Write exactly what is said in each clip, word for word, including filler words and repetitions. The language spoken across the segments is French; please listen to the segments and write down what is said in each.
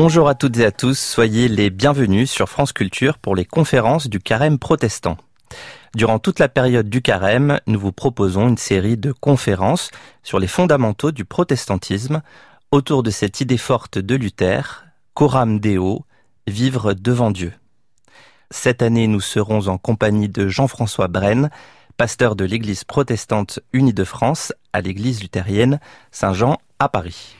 Bonjour à toutes et à tous, soyez les bienvenus sur France Culture pour les conférences du Carême protestant. Durant toute la période du Carême, nous vous proposons une série de conférences sur les fondamentaux du protestantisme autour de cette idée forte de Luther, Coram Deo, vivre devant Dieu. Cette année, nous serons en compagnie de Jean-François Brenne, pasteur de l'Église protestante unie de France à l'Église luthérienne Saint-Jean à Paris.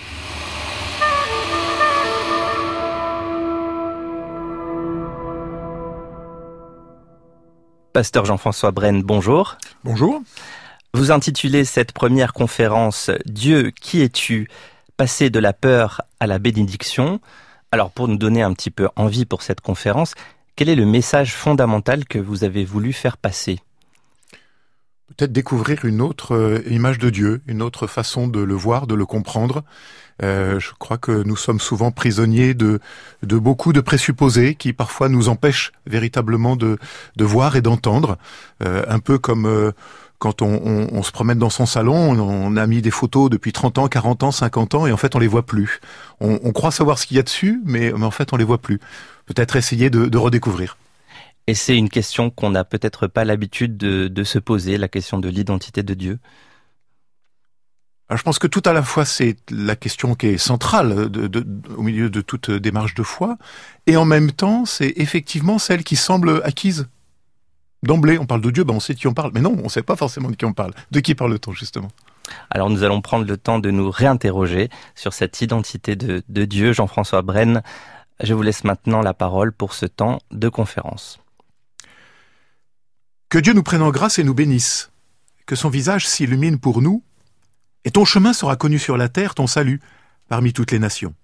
Pasteur Jean-François Brenne, bonjour. Bonjour. Vous intitulez cette première conférence « Dieu, qui es-tu ? Passer de la peur à la bénédiction ». Alors pour nous donner un petit peu envie pour cette conférence, quel est le message fondamental que vous avez voulu faire passer ? Peut-être découvrir une autre image de Dieu, une autre façon de le voir, de le comprendre. Euh, je crois que nous sommes souvent prisonniers de, de beaucoup de présupposés qui parfois nous empêchent véritablement de, de voir et d'entendre. Euh, un peu comme euh, quand on, on, on se promène dans son salon, on, on a mis des photos depuis trente ans, quarante ans, cinquante ans et en fait on les voit plus. On, on croit savoir ce qu'il y a dessus, mais, mais en fait on les voit plus. Peut-être essayer de, de redécouvrir. Et c'est une question qu'on n'a peut-être pas l'habitude de, de se poser, la question de l'identité de Dieu. Alors, je pense que tout à la fois c'est la question qui est centrale de, de, au milieu de toute démarche de foi, et en même temps c'est effectivement celle qui semble acquise. D'emblée, on parle de Dieu, ben on sait de qui on parle, mais non, on ne sait pas forcément de qui on parle. De qui parle-t-on justement ? Alors nous allons prendre le temps de nous réinterroger sur cette identité de, de Dieu. Jean-François Brenne, je vous laisse maintenant la parole pour ce temps de conférence. Que Dieu nous prenne en grâce et nous bénisse, que son visage s'illumine pour nous, et ton chemin sera connu sur la terre, ton salut, parmi toutes les nations.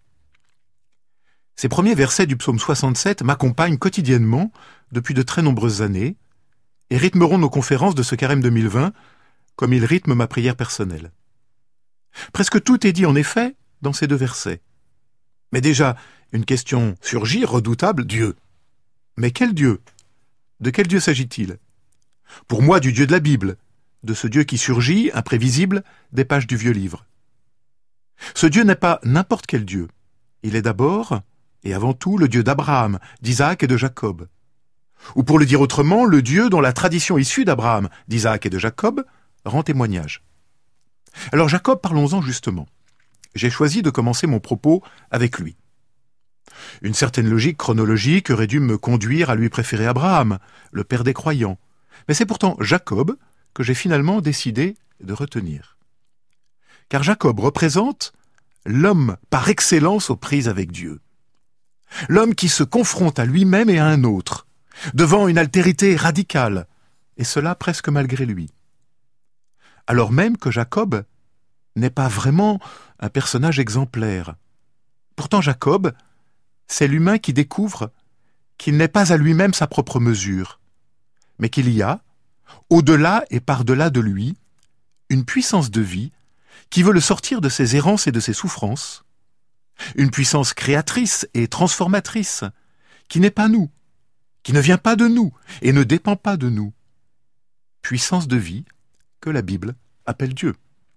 Ces premiers versets du psaume soixante-sept m'accompagnent quotidiennement depuis de très nombreuses années et rythmeront nos conférences de ce carême deux mille vingt comme ils rythment ma prière personnelle. Presque tout est dit en effet dans ces deux versets. Mais déjà, une question surgit, redoutable, Dieu. Mais quel Dieu ? De quel Dieu s'agit-il ? Pour moi, du Dieu de la Bible, de ce Dieu qui surgit, imprévisible, des pages du vieux livre. Ce Dieu n'est pas n'importe quel Dieu. Il est d'abord et avant tout le Dieu d'Abraham, d'Isaac et de Jacob. Ou pour le dire autrement, le Dieu dont la tradition issue d'Abraham, d'Isaac et de Jacob rend témoignage. Alors Jacob, parlons-en justement. J'ai choisi de commencer mon propos avec lui. Une certaine logique chronologique aurait dû me conduire à lui préférer Abraham, le père des croyants. Mais c'est pourtant Jacob que j'ai finalement décidé de retenir. Car Jacob représente l'homme par excellence aux prises avec Dieu. L'homme qui se confronte à lui-même et à un autre, devant une altérité radicale, et cela presque malgré lui. Alors même que Jacob n'est pas vraiment un personnage exemplaire. Pourtant Jacob, c'est l'humain qui découvre qu'il n'est pas à lui-même sa propre mesure, mais qu'il y a, au-delà et par-delà de lui, une puissance de vie qui veut le sortir de ses errances et de ses souffrances, une puissance créatrice et transformatrice qui n'est pas nous, qui ne vient pas de nous et ne dépend pas de nous. Puissance de vie que la Bible appelle Dieu.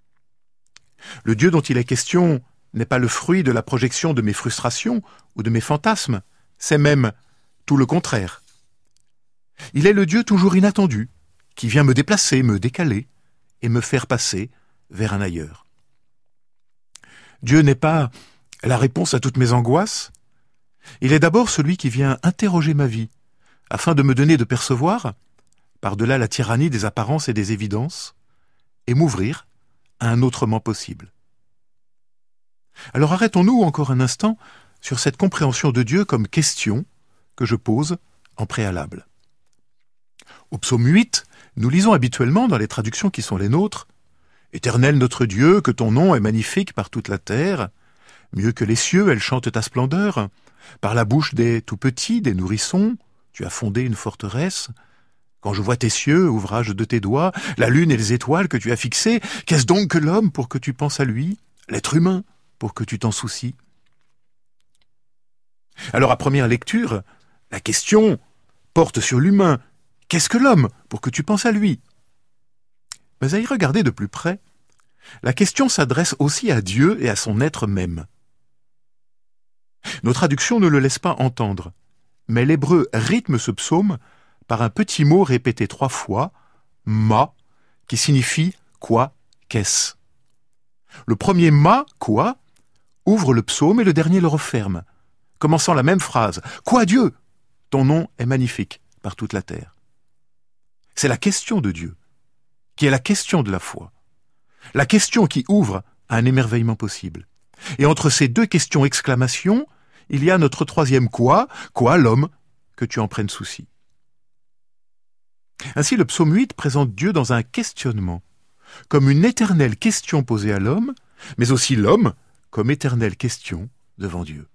Le Dieu dont il est question n'est pas le fruit de la projection de mes frustrations ou de mes fantasmes, c'est même tout le contraire. Il est le Dieu toujours inattendu, qui vient me déplacer, me décaler et me faire passer vers un ailleurs. Dieu n'est pas la réponse à toutes mes angoisses. Il est d'abord celui qui vient interroger ma vie, afin de me donner de percevoir, par-delà la tyrannie des apparences et des évidences, et m'ouvrir à un autrement possible. Alors arrêtons-nous encore un instant sur cette compréhension de Dieu comme question que je pose en préalable. Au psaume huit, nous lisons habituellement dans les traductions qui sont les nôtres « Éternel notre Dieu, que ton nom est magnifique par toute la terre. Mieux que les cieux, elle chante ta splendeur. Par la bouche des tout-petits, des nourrissons, tu as fondé une forteresse. Quand je vois tes cieux, ouvrage de tes doigts, la lune et les étoiles que tu as fixées, qu'est-ce donc que l'homme pour que tu penses à lui, l'être humain pour que tu t'en soucies ?» Alors à première lecture, la question porte sur l'humain. Qu'est-ce que l'homme pour que tu penses à lui ? Mais à y regarder de plus près, la question s'adresse aussi à Dieu et à son être même. Nos traductions ne le laissent pas entendre, mais l'hébreu rythme ce psaume par un petit mot répété trois fois, « ma », qui signifie « quoi, qu'est-ce ». Le premier « ma », « quoi », ouvre le psaume et le dernier le referme, commençant la même phrase, « Quoi Dieu ? Ton nom est magnifique par toute la terre. » C'est la question de Dieu, qui est la question de la foi, la question qui ouvre à un émerveillement possible. Et entre ces deux questions exclamations, il y a notre troisième « quoi », « quoi l'homme, que tu en prennes souci ». Ainsi le psaume huit présente Dieu dans un questionnement, comme une éternelle question posée à l'homme, mais aussi l'homme comme éternelle question devant Dieu.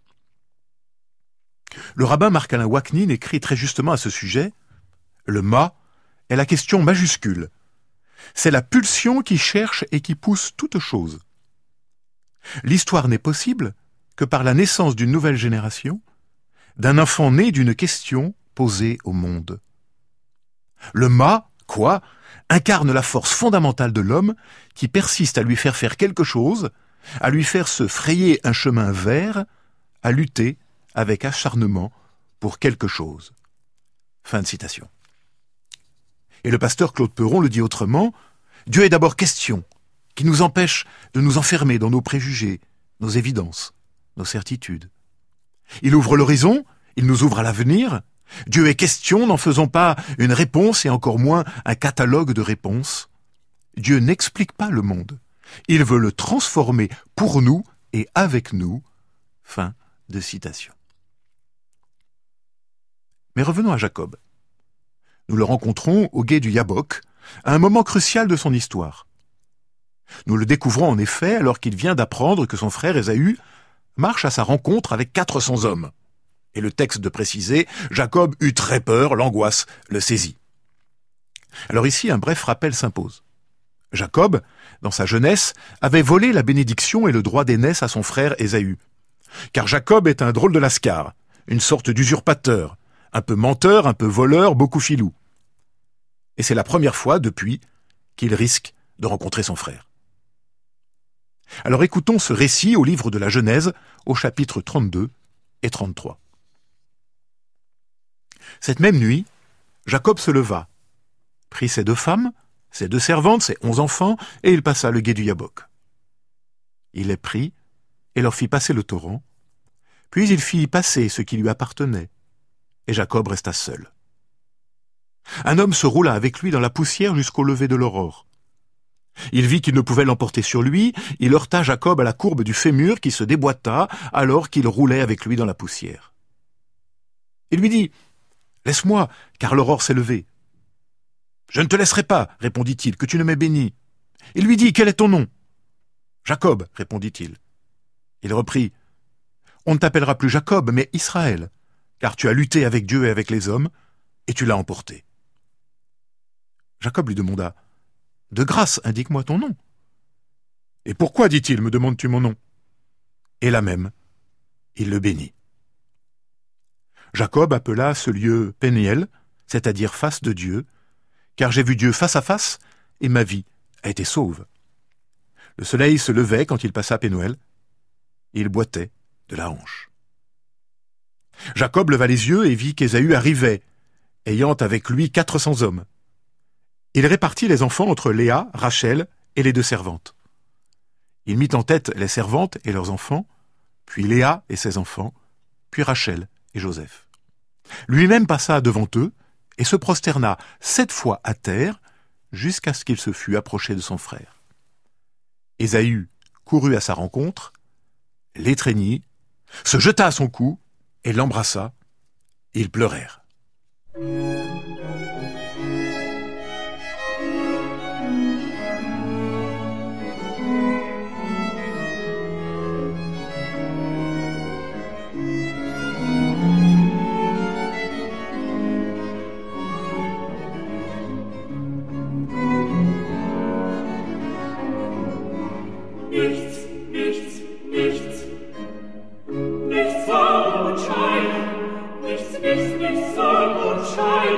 Le rabbin Marc-Alain Waknin écrit très justement à ce sujet, « Le ma est la question majuscule. C'est la pulsion qui cherche et qui pousse toute chose. L'histoire n'est possible que par la naissance d'une nouvelle génération, d'un enfant né d'une question posée au monde. Le ma, quoi, incarne la force fondamentale de l'homme qui persiste à lui faire faire quelque chose, à lui faire se frayer un chemin vers, à lutter avec acharnement pour quelque chose. » Fin de citation. Et le pasteur Claude Peron le dit autrement, « Dieu est d'abord question, qui nous empêche de nous enfermer dans nos préjugés, nos évidences, nos certitudes. Il ouvre l'horizon, il nous ouvre à l'avenir. Dieu est question, n'en faisons pas une réponse et encore moins un catalogue de réponses. Dieu n'explique pas le monde. Il veut le transformer pour nous et avec nous. » Fin de citation. Mais revenons à Jacob. Nous le rencontrons au gué du Yabok, à un moment crucial de son histoire. Nous le découvrons en effet alors qu'il vient d'apprendre que son frère Ésaü marche à sa rencontre avec quatre cents hommes. Et le texte de préciser, Jacob eut très peur, l'angoisse le saisit. Alors ici, un bref rappel s'impose. Jacob, dans sa jeunesse, avait volé la bénédiction et le droit d'aînesse à son frère Ésaü. Car Jacob est un drôle de lascar, une sorte d'usurpateur, un peu menteur, un peu voleur, beaucoup filou. Et c'est la première fois, depuis, qu'il risque de rencontrer son frère. Alors écoutons ce récit au livre de la Genèse, au chapitre trente-deux et trente-trois. Cette même nuit, Jacob se leva, prit ses deux femmes, ses deux servantes, ses onze enfants, et il passa le gué du Yabok. Il les prit et leur fit passer le torrent, puis il fit passer ce qui lui appartenait, et Jacob resta seul. Un homme se roula avec lui dans la poussière jusqu'au lever de l'aurore. Il vit qu'il ne pouvait l'emporter sur lui, il heurta Jacob à la courbe du fémur qui se déboîta alors qu'il roulait avec lui dans la poussière. Il lui dit « Laisse-moi, car l'aurore s'est levée. »« Je ne te laisserai pas, répondit-il, que tu ne m'aies béni. » Il lui dit « Quel est ton nom ?»« Jacob, répondit-il. » Il reprit « On ne t'appellera plus Jacob, mais Israël, car tu as lutté avec Dieu et avec les hommes, et tu l'as emporté. » Jacob lui demanda « De grâce, indique-moi ton nom. »« Et pourquoi, dit-il, me demandes-tu mon nom ?» Et là même, il le bénit. Jacob appela ce lieu Péniel, c'est-à-dire face de Dieu, car j'ai vu Dieu face à face, et ma vie a été sauve. Le soleil se levait quand il passa Pénuel, et il boitait de la hanche. Jacob leva les yeux et vit qu'Ésaü arrivait, ayant avec lui quatre cents hommes. Il répartit les enfants entre Léa, Rachel et les deux servantes. Il mit en tête les servantes et leurs enfants, puis Léa et ses enfants, puis Rachel et Joseph. Lui-même passa devant eux et se prosterna sept fois à terre jusqu'à ce qu'il se fût approché de son frère. Ésaü courut à sa rencontre, l'étreignit, se jeta à son cou et l'embrassa. Ils pleurèrent. Nichts, nichts, nichts, nichts soll und schein, nichts, nichts, nichts soll und schein,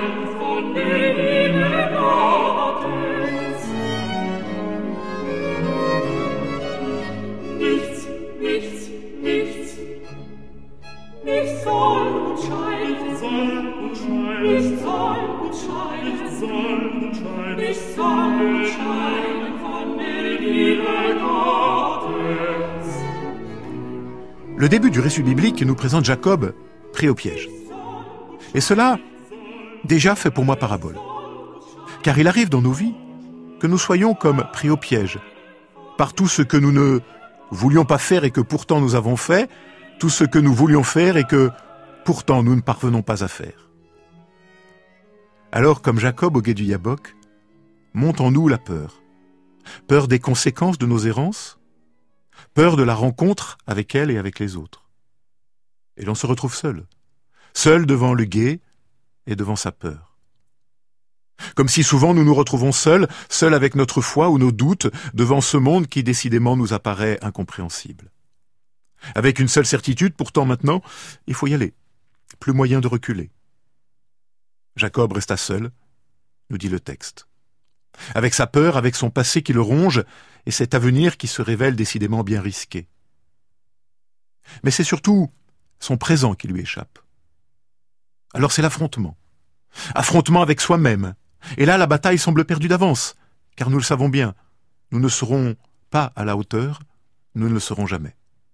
Le début du récit biblique nous présente Jacob pris au piège. Et cela, déjà, fait pour moi parabole. Car il arrive dans nos vies que nous soyons comme pris au piège par tout ce que nous ne voulions pas faire et que pourtant nous avons fait, tout ce que nous voulions faire et que pourtant nous ne parvenons pas à faire. Alors, comme Jacob au gué du Yabok, monte en nous la peur. Peur des conséquences de nos errances, peur de la rencontre avec elle et avec les autres. Et l'on se retrouve seul, seul devant le gué et devant sa peur. Comme si souvent nous nous retrouvons seuls, seuls avec notre foi ou nos doutes, devant ce monde qui décidément nous apparaît incompréhensible. Avec une seule certitude, pourtant maintenant, il faut y aller. Plus moyen de reculer. Jacob resta seul, nous dit le texte. Avec sa peur, avec son passé qui le ronge, et cet avenir qui se révèle décidément bien risqué. Mais c'est surtout son présent qui lui échappe. Alors c'est l'affrontement. Affrontement avec soi-même. Et là, la bataille semble perdue d'avance, car nous le savons bien, nous ne serons pas à la hauteur, nous ne le serons jamais.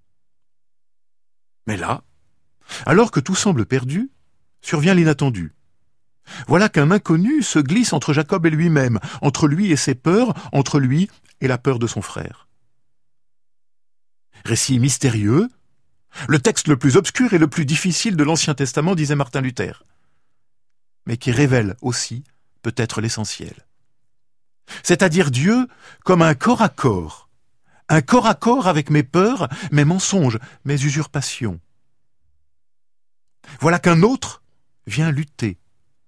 Mais là, alors que tout semble perdu, survient l'inattendu. Voilà qu'un inconnu se glisse entre Jacob et lui-même, entre lui et ses peurs, entre lui et la peur de son frère. Récit mystérieux, le texte le plus obscur et le plus difficile de l'Ancien Testament, disait Martin Luther, mais qui révèle aussi peut-être l'essentiel. C'est-à-dire Dieu comme un corps à corps, un corps à corps avec mes peurs, mes mensonges, mes usurpations. Voilà qu'un autre vient lutter.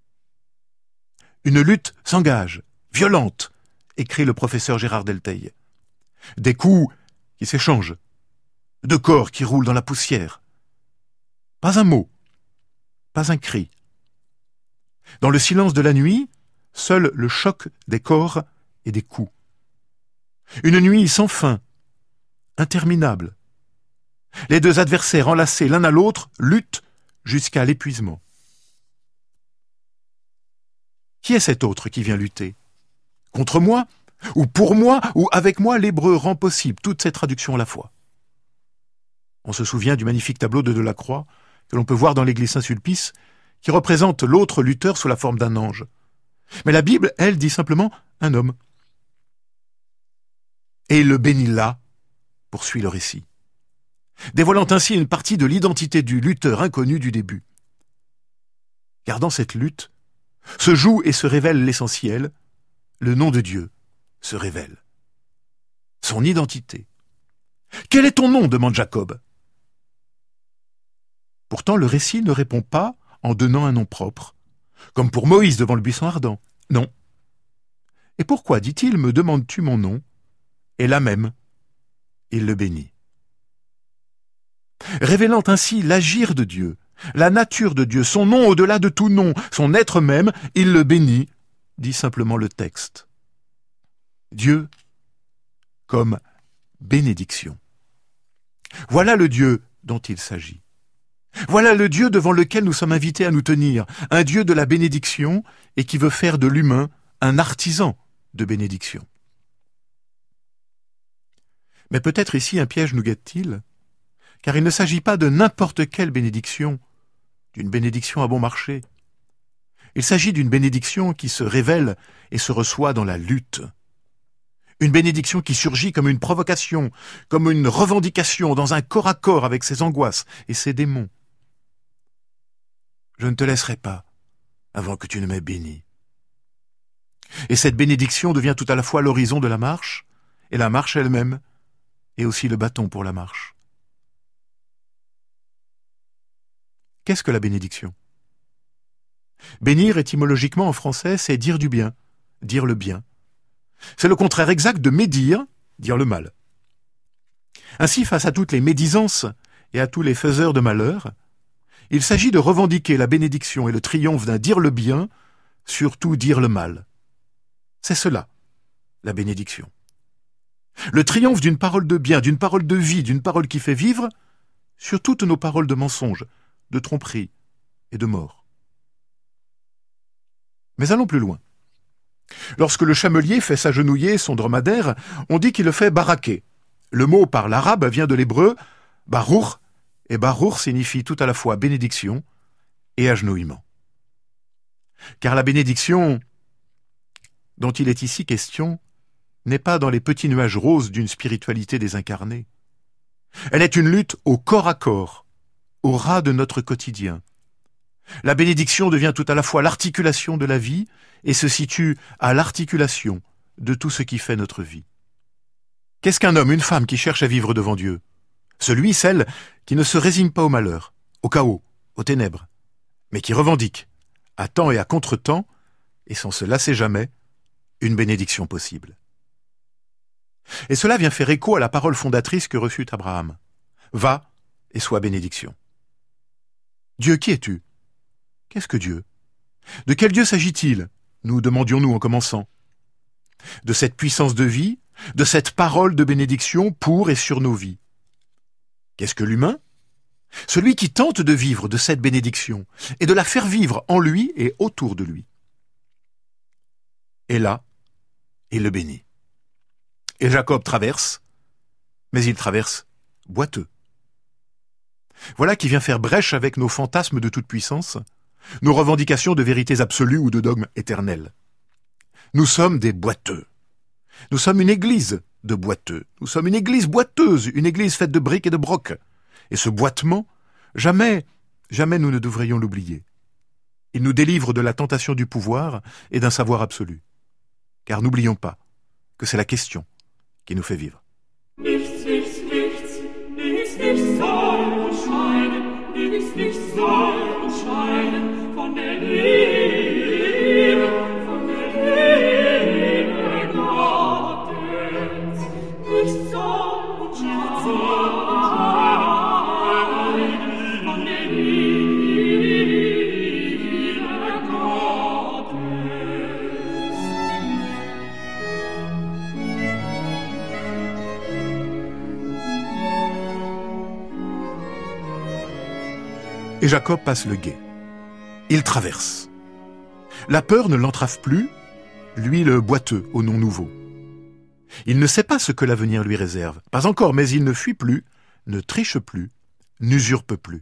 Une lutte s'engage, violente, écrit le professeur Gérard Delteil. Des coups qui s'échangent, de corps qui roulent dans la poussière. Pas un mot, pas un cri. Dans le silence de la nuit, seul le choc des corps et des coups. Une nuit sans fin, interminable. Les deux adversaires enlacés l'un à l'autre luttent jusqu'à l'épuisement. Qui est cet autre qui vient lutter? Contre moi? Ou pour moi? Ou avec moi? L'hébreu rend possible toutes ces traductions à la fois. On se souvient du magnifique tableau de Delacroix que l'on peut voir dans l'église Saint-Sulpice, qui représente l'autre lutteur sous la forme d'un ange. Mais la Bible, elle, dit simplement un homme. Et il le bénit là, poursuit le récit, dévoilant ainsi une partie de l'identité du lutteur inconnu du début. Car dans cette lutte, se joue et se révèle l'essentiel, le nom de Dieu se révèle. Son identité. Quel est ton nom? Demande Jacob. Pourtant, le récit ne répond pas en donnant un nom propre, comme pour Moïse devant le buisson ardent. Non. Et pourquoi, dit-il, me demandes-tu mon nom? Et là même, il le bénit. Révélant ainsi l'agir de Dieu, la nature de Dieu, son nom au-delà de tout nom, son être même, il le bénit, dit simplement le texte. Dieu comme bénédiction. Voilà le Dieu dont il s'agit. Voilà le Dieu devant lequel nous sommes invités à nous tenir, un Dieu de la bénédiction et qui veut faire de l'humain un artisan de bénédiction. Mais peut-être ici un piège nous guette-t-il, car il ne s'agit pas de n'importe quelle bénédiction, d'une bénédiction à bon marché. Il s'agit d'une bénédiction qui se révèle et se reçoit dans la lutte. Une bénédiction qui surgit comme une provocation, comme une revendication dans un corps à corps avec ses angoisses et ses démons. Je ne te laisserai pas avant que tu ne m'aies béni. Et cette bénédiction devient tout à la fois l'horizon de la marche, et la marche elle-même, et aussi le bâton pour la marche. Qu'est-ce que la bénédiction? Bénir étymologiquement en français, c'est dire du bien, dire le bien. C'est le contraire exact de médire, dire le mal. Ainsi, face à toutes les médisances et à tous les faiseurs de malheur, il s'agit de revendiquer la bénédiction et le triomphe d'un dire le bien, surtout dire le mal. C'est cela, la bénédiction. Le triomphe d'une parole de bien, d'une parole de vie, d'une parole qui fait vivre, sur toutes nos paroles de mensonge, de tromperie et de mort. Mais allons plus loin. Lorsque le chamelier fait s'agenouiller son dromadaire, on dit qu'il le fait baraquer. Le mot par l'arabe vient de l'hébreu barour, et barour signifie tout à la fois bénédiction et agenouillement. Car la bénédiction dont il est ici question n'est pas dans les petits nuages roses d'une spiritualité désincarnée. Elle est une lutte au corps à corps, au ras de notre quotidien. La bénédiction devient tout à la fois l'articulation de la vie et se situe à l'articulation de tout ce qui fait notre vie. Qu'est-ce qu'un homme, une femme qui cherche à vivre devant Dieu? Celui, celle qui ne se résigne pas au malheur, au chaos, aux ténèbres, mais qui revendique, à temps et à contre-temps, et sans se lasser jamais, une bénédiction possible. Et cela vient faire écho à la parole fondatrice que reçut Abraham. Va et sois bénédiction. Dieu, qui es-tu? Qu'est-ce que Dieu? De quel Dieu s'agit-il? Nous demandions-nous en commençant. De cette puissance de vie, de cette parole de bénédiction pour et sur nos vies. Qu'est-ce que l'humain? Celui qui tente de vivre de cette bénédiction et de la faire vivre en lui et autour de lui. Et là, il le bénit. Et Jacob traverse, mais il traverse boiteux. Voilà qui vient faire brèche avec nos fantasmes de toute puissance, nos revendications de vérités absolues ou de dogmes éternels. Nous sommes des boiteux. Nous sommes une église de boiteux. Nous sommes une église boiteuse, une église faite de briques et de brocs. Et ce boitement, jamais, jamais nous ne devrions l'oublier. Il nous délivre de la tentation du pouvoir et d'un savoir absolu. Car n'oublions pas que c'est la question qui nous fait vivre. Nichts, nichts, nichts, nichts, nichts soll uns scheiden, nichts, nichts soll uns scheiden von der Liebe, von der Liebe Gottes. Nichts soll uns scheiden von der Liebe Gottes. Et Jacob passe le gué. Il traverse. La peur ne l'entrave plus, lui le boiteux au nom nouveau. Il ne sait pas ce que l'avenir lui réserve. Pas encore, mais il ne fuit plus, ne triche plus, n'usurpe plus.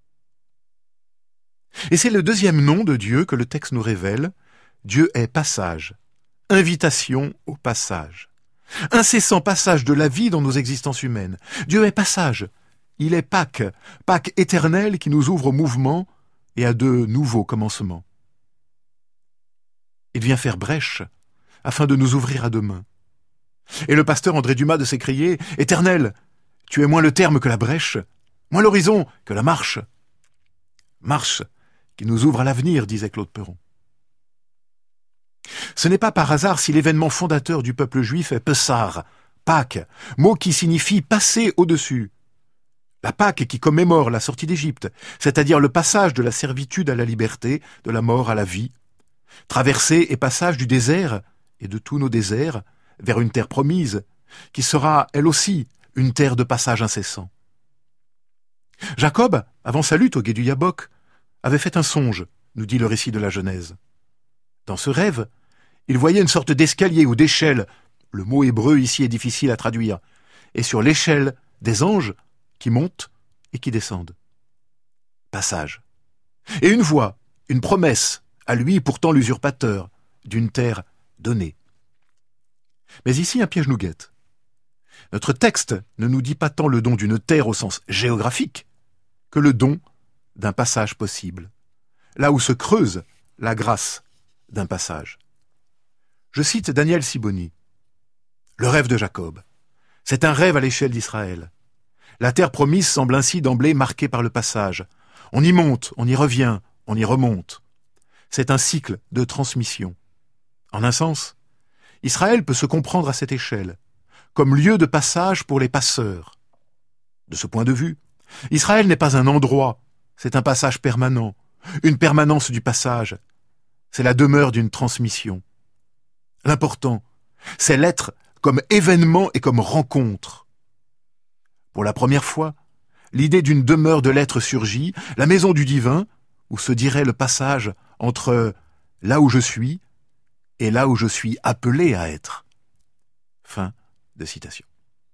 Et c'est le deuxième nom de Dieu que le texte nous révèle. Dieu est passage, invitation au passage. Incessant passage de la vie dans nos existences humaines. Dieu est passage. Il est Pâques, Pâques éternel qui nous ouvre au mouvement et à de nouveaux commencements. Il vient faire brèche afin de nous ouvrir à demain. Et le pasteur André Dumas de s'écrier « Éternel, tu es moins le terme que la brèche, moins l'horizon que la marche. » Marche qui nous ouvre à l'avenir, disait Claude Perron. Ce n'est pas par hasard si l'événement fondateur du peuple juif est Pessar, Pâques, mot qui signifie passer au-dessus. La Pâque qui commémore la sortie d'Égypte, c'est-à-dire le passage de la servitude à la liberté, de la mort à la vie, traversée et passage du désert et de tous nos déserts vers une terre promise, qui sera, elle aussi, une terre de passage incessant. Jacob, avant sa lutte au gué du Yabok, avait fait un songe, nous dit le récit de la Genèse. Dans ce rêve, il voyait une sorte d'escalier ou d'échelle, le mot hébreu ici est difficile à traduire, et sur l'échelle, des anges qui montent et qui descendent. Passage. Et une voix, une promesse, à lui pourtant l'usurpateur, d'une terre donnée. Mais ici un piège nous guette. Notre texte ne nous dit pas tant le don d'une terre au sens géographique, que le don d'un passage possible, là où se creuse la grâce d'un passage. Je cite Daniel Siboni. Le rêve de Jacob. C'est un rêve à l'échelle d'Israël. La terre promise semble ainsi d'emblée marquée par le passage. On y monte, on y revient, on y remonte. C'est un cycle de transmission. En un sens, Israël peut se comprendre à cette échelle, comme lieu de passage pour les passeurs. De ce point de vue, Israël n'est pas un endroit, c'est un passage permanent, une permanence du passage. C'est la demeure d'une transmission. L'important, c'est l'être comme événement et comme rencontre. Pour la première fois, l'idée d'une demeure de l'être surgit, la maison du divin, où se dirait le passage entre là où je suis et là où je suis appelé à être. Fin de citation.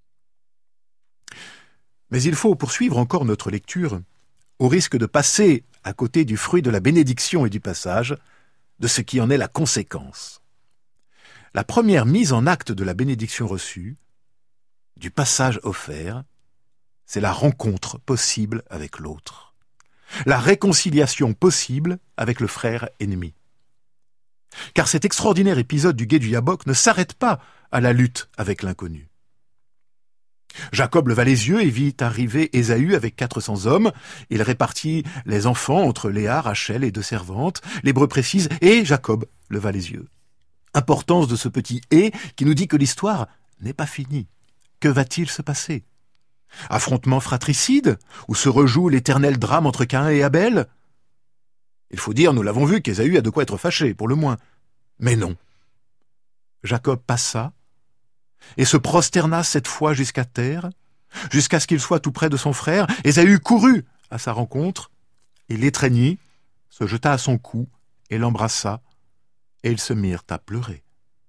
Mais il faut poursuivre encore notre lecture, au risque de passer à côté du fruit de la bénédiction et du passage, de ce qui en est la conséquence. La première mise en acte de la bénédiction reçue, du passage offert, c'est la rencontre possible avec l'autre, la réconciliation possible avec le frère ennemi. Car cet extraordinaire épisode du gué du Yabok ne s'arrête pas à la lutte avec l'inconnu. Jacob leva les yeux et vit arriver Ésaü avec quatre cents hommes. Il répartit les enfants entre Léa, Rachel et deux servantes. L'hébreu précise « et Jacob leva les yeux ». Importance de ce petit « et » qui nous dit que l'histoire n'est pas finie. Que va-t-il se passer? Affrontement fratricide, où se rejoue l'éternel drame entre Caïn et Abel? Il faut dire, nous l'avons vu, qu'Ésaü a de quoi être fâché, pour le moins. Mais non. Jacob passa et se prosterna cette fois jusqu'à terre, jusqu'à ce qu'il soit tout près de son frère. Ésaü courut à sa rencontre, il l'étreignit, se jeta à son cou et l'embrassa, et ils se mirent à pleurer.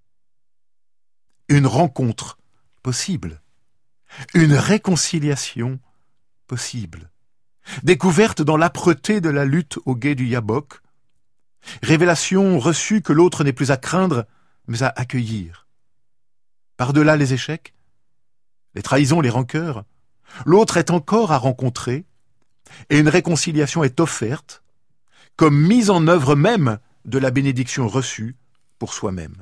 Une rencontre possible, une réconciliation possible, découverte dans l'âpreté de la lutte au gué du Yabok, révélation reçue que l'autre n'est plus à craindre, mais à accueillir. Par-delà les échecs, les trahisons, les rancœurs, l'autre est encore à rencontrer, et une réconciliation est offerte, comme mise en œuvre même de la bénédiction reçue pour soi-même.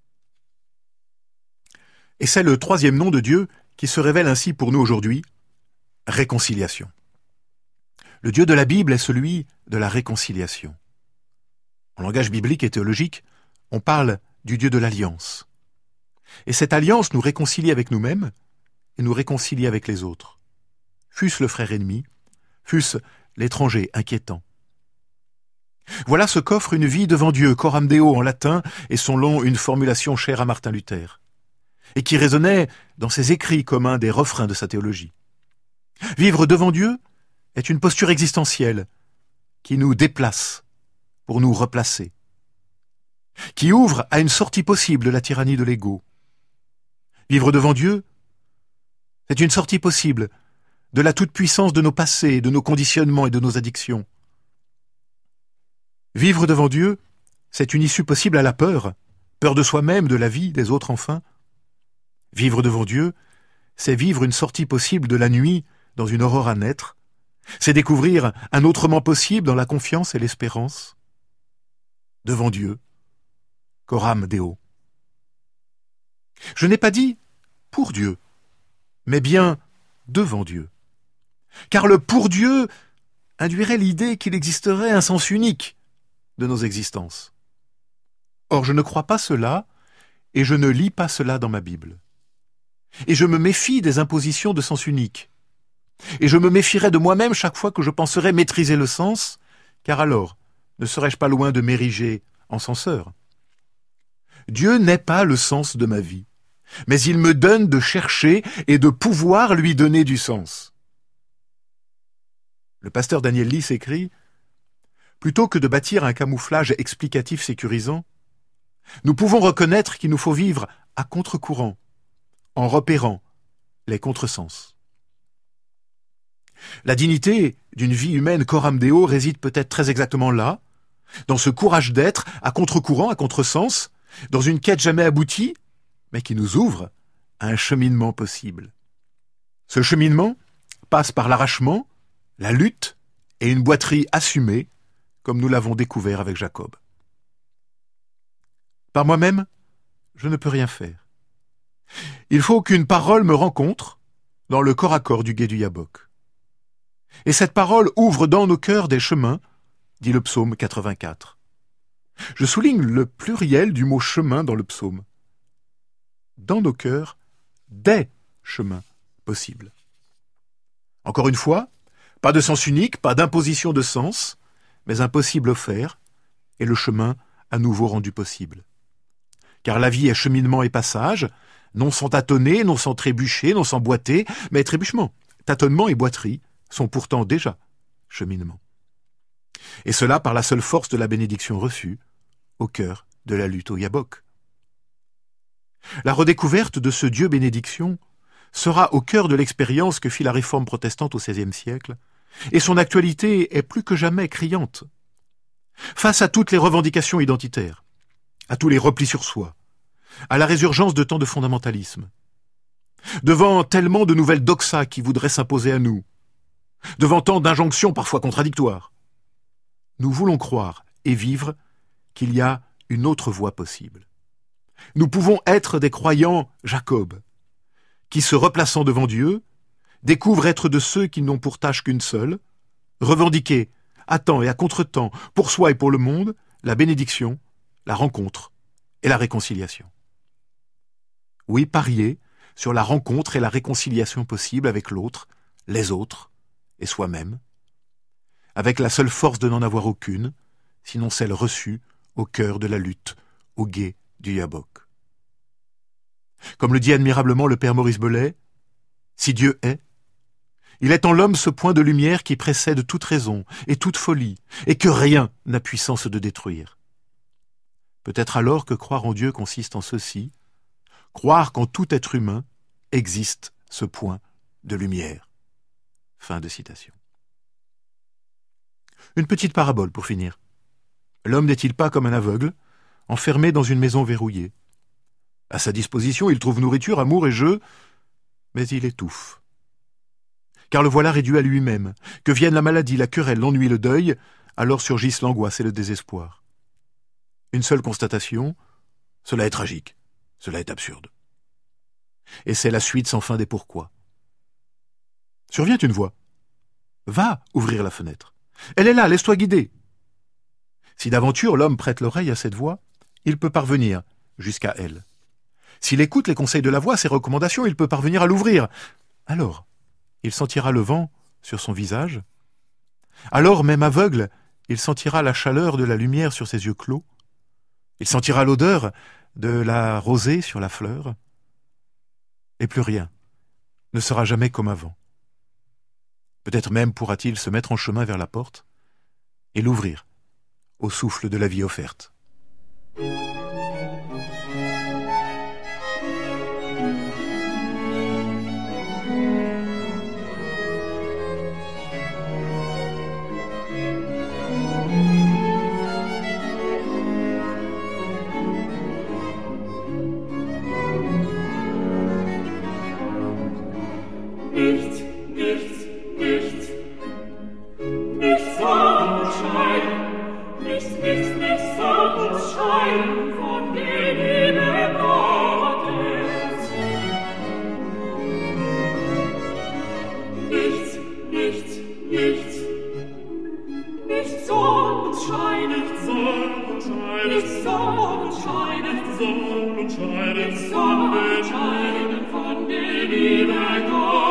Et c'est le troisième nom de Dieu qui se révèle ainsi pour nous aujourd'hui, réconciliation. Le Dieu de la Bible est celui de la réconciliation. En langage biblique et théologique, on parle du Dieu de l'alliance. Et cette alliance nous réconcilie avec nous-mêmes et nous réconcilie avec les autres. Fût-ce le frère ennemi, fût-ce l'étranger inquiétant. Voilà ce qu'offre une vie devant Dieu, coram Deo en latin, et son long une formulation chère à Martin Luther, et qui résonnait dans ses écrits comme un des refrains de sa théologie. Vivre devant Dieu est une posture existentielle qui nous déplace pour nous replacer, qui ouvre à une sortie possible de la tyrannie de l'ego. Vivre devant Dieu, c'est une sortie possible de la toute-puissance de nos passés, de nos conditionnements et de nos addictions. Vivre devant Dieu, c'est une issue possible à la peur, peur de soi-même, de la vie, des autres enfin. Vivre devant Dieu, c'est vivre une sortie possible de la nuit dans une aurore à naître, c'est découvrir un autrement possible dans la confiance et l'espérance. Devant Dieu, coram Deo. Je n'ai pas dit pour Dieu, mais bien devant Dieu. Car le pour Dieu induirait l'idée qu'il existerait un sens unique de nos existences. Or, je ne crois pas cela, et je ne lis pas cela dans ma Bible. Et je me méfie des impositions de sens unique. Et je me méfierai de moi-même chaque fois que je penserai maîtriser le sens, car alors, ne serais-je pas loin de m'ériger en censeur? Dieu n'est pas le sens de ma vie, mais il me donne de chercher et de pouvoir lui donner du sens. Le pasteur Daniel Lis écrit « Plutôt que de bâtir un camouflage explicatif sécurisant, nous pouvons reconnaître qu'il nous faut vivre à contre-courant, en repérant les contresens. » La dignité d'une vie humaine coram Deo réside peut-être très exactement là, dans ce courage d'être à contre-courant, à contresens, dans une quête jamais aboutie, mais qui nous ouvre à un cheminement possible. Ce cheminement passe par l'arrachement, la lutte et une boiterie assumée, comme nous l'avons découvert avec Jacob. Par moi-même, je ne peux rien faire. Il faut qu'une parole me rencontre dans le corps à corps du gué du Yabok. Et cette parole ouvre dans nos cœurs des chemins, dit le psaume quatre-vingt-quatre. Je souligne le pluriel du mot chemin dans le psaume. Dans nos cœurs, des chemins possibles. Encore une fois, pas de sens unique, pas d'imposition de sens, mais un possible offert, et le chemin à nouveau rendu possible. Car la vie est cheminement et passage, non sans tâtonner, non sans trébucher, non sans boiter, mais trébuchement, tâtonnement et boiterie sont pourtant déjà cheminement. Et cela par la seule force de la bénédiction reçue, au cœur de la lutte au Yabok. La redécouverte de ce Dieu bénédiction sera au cœur de l'expérience que fit la réforme protestante au seizième siècle, et son actualité est plus que jamais criante. Face à toutes les revendications identitaires, à tous les replis sur soi, à la résurgence de tant de fondamentalisme, devant tellement de nouvelles doxas qui voudraient s'imposer à nous, devant tant d'injonctions parfois contradictoires, nous voulons croire et vivre qu'il y a une autre voie possible. Nous pouvons être des croyants Jacob, qui, se replaçant devant Dieu, découvrent être de ceux qui n'ont pour tâche qu'une seule, revendiquer, à temps et à contre-temps, pour soi et pour le monde, la bénédiction, la rencontre et la réconciliation. Oui, parier sur la rencontre et la réconciliation possible avec l'autre, les autres et soi-même, avec la seule force de n'en avoir aucune, sinon celle reçue au cœur de la lutte, au gué du Yabok. Comme le dit admirablement le père Maurice Belay, si Dieu est, il est en l'homme ce point de lumière qui précède toute raison et toute folie, et que rien n'a puissance de détruire. Peut-être alors que croire en Dieu consiste en ceci, croire qu'en tout être humain existe ce point de lumière. Fin de citation. Une petite parabole pour finir. L'homme n'est-il pas comme un aveugle, enfermé dans une maison verrouillée? À sa disposition, il trouve nourriture, amour et jeu, mais il étouffe. Car le voilà réduit à lui-même, que vienne la maladie, la querelle, l'ennui, le deuil, alors surgissent l'angoisse et le désespoir. Une seule constatation, cela est tragique, cela est absurde. Et c'est la suite sans fin des pourquoi. Survient une voix. Va ouvrir la fenêtre. Elle est là, laisse-toi guider. Si d'aventure l'homme prête l'oreille à cette voix, il peut parvenir jusqu'à elle. S'il écoute les conseils de la voix, ses recommandations, il peut parvenir à l'ouvrir. Alors, il sentira le vent sur son visage. Alors, même aveugle, il sentira la chaleur de la lumière sur ses yeux clos. Il sentira l'odeur de la rosée sur la fleur. Et plus rien ne sera jamais comme avant. Peut-être même pourra-t-il se mettre en chemin vers la porte et l'ouvrir au souffle de la vie offerte. Nichts, nichts, nichts, nichts soll uns scheiden, nichts, nichts, nichts soll uns scheiden von der Liebe Gottes. Nichts, nichts, nichts, nichts soll uns scheiden, nichts soll uns scheiden, nichts soll uns scheiden, nichts soll uns scheiden, nichts soll uns scheiden von der Liebe Gottes.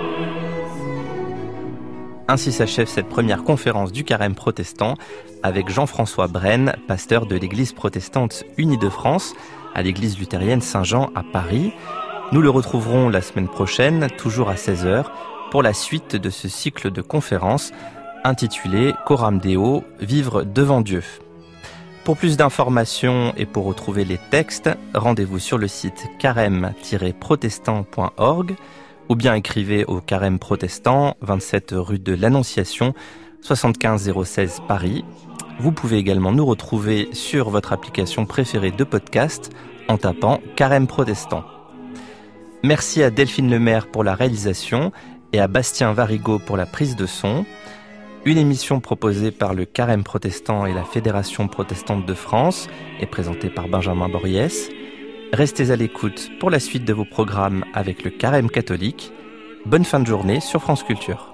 Ainsi s'achève cette première conférence du Carême protestant avec Jean-François Brenne, pasteur de l'Église protestante unie de France à l'Église luthérienne Saint-Jean à Paris. Nous le retrouverons la semaine prochaine, toujours à seize heures, pour la suite de ce cycle de conférences intitulé Coram Deo, vivre devant Dieu. Pour plus d'informations et pour retrouver les textes, rendez-vous sur le site carême tiret protestant point org ou bien écrivez au Carême Protestant, vingt-sept rue de l'Annonciation, soixante-quinze zéro seize Paris. Vous pouvez également nous retrouver sur votre application préférée de podcast en tapant Carême Protestant. Merci à Delphine Lemaire pour la réalisation et à Bastien Varigot pour la prise de son. Une émission proposée par le Carême Protestant et la Fédération protestante de France et présentée par Benjamin Borries. Restez à l'écoute pour la suite de vos programmes avec le Carême catholique. Bonne fin de journée sur France Culture.